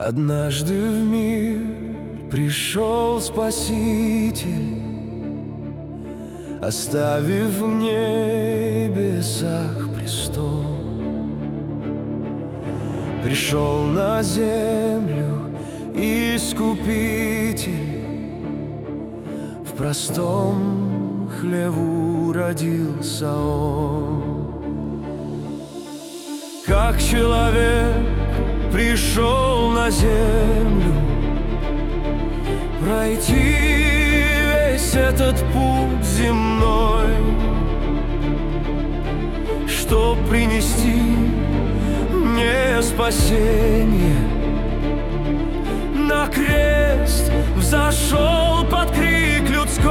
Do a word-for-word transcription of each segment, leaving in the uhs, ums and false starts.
Однажды в мир пришел Спаситель, оставив в небесах престол. Пришел на землю Искупитель, в простом хлеву родился Он. Как человек пришел на землю, пройти весь этот путь земной, чтоб принести мне спасение. На крест взошел под крик людской.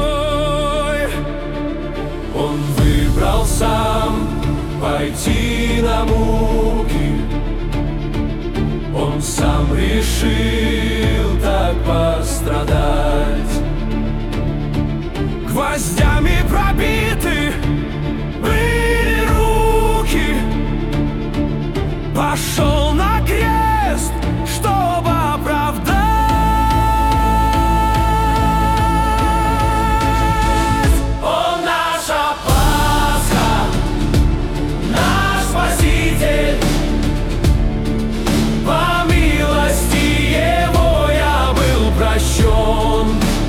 Он выбрал сам пойти на муки, Он сам решил так пострадать. Гвоздями пробиты были руки, пошел на крест, чтобы оправдать. Он наша Пасха, наш Спаситель. По милости Его я был прощен.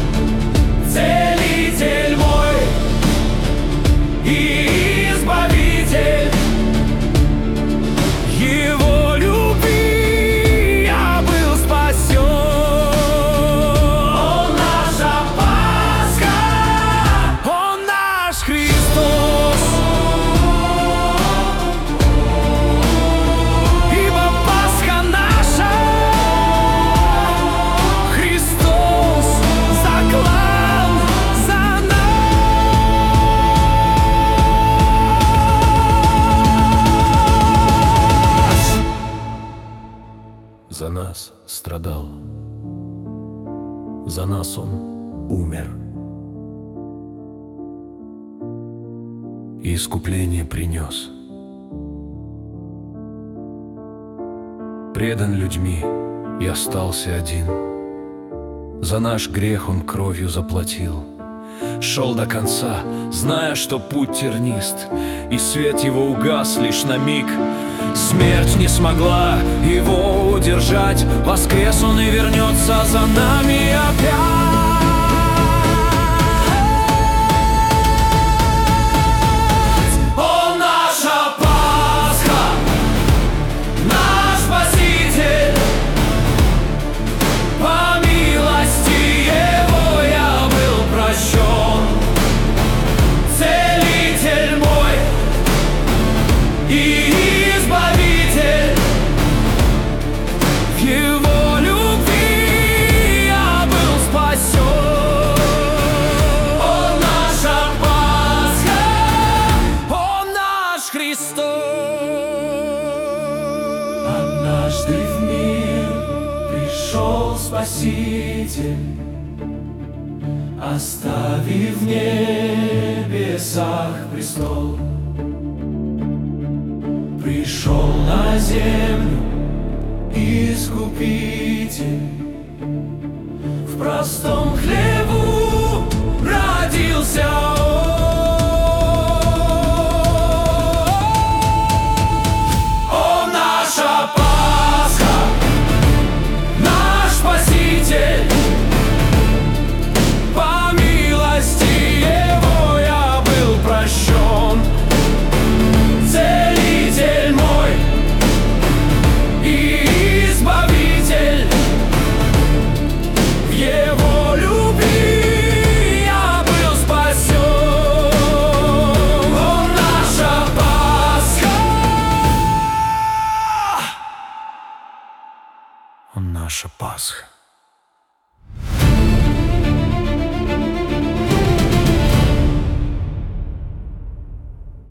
Целитель мой и Избавитель. Его любви я был спасен. Он наша Пасха, Он наш Христос. Ибо Пасха наша, Христос заклал за нас. За нас страдал, за нас Он умер, и искупление принес. Предан людьми и остался один. За наш грех Он кровью заплатил. Шел до конца, зная, что путь тернист, и свет Его угас лишь на миг. Смерть не смогла Его удержать, воскрес Он и вернется за нами опять. Он наша Пасха, наш Спаситель. По милости Его я был прощен. Целитель мой и Избавитель. В Его любви я был спасен. Он наша Пасха, Он наш Христос. Однажды в мир пришел Спаситель, оставив в небесах престол. Пришел на землю Искупитель, в простом хлеву родился Он. Он наша Пасха, наш Спаситель. По милости Его я был прощен. Целитель мой и Избавитель. В Его любви я был спасен. Он наша Пасха, Он наша Пасха.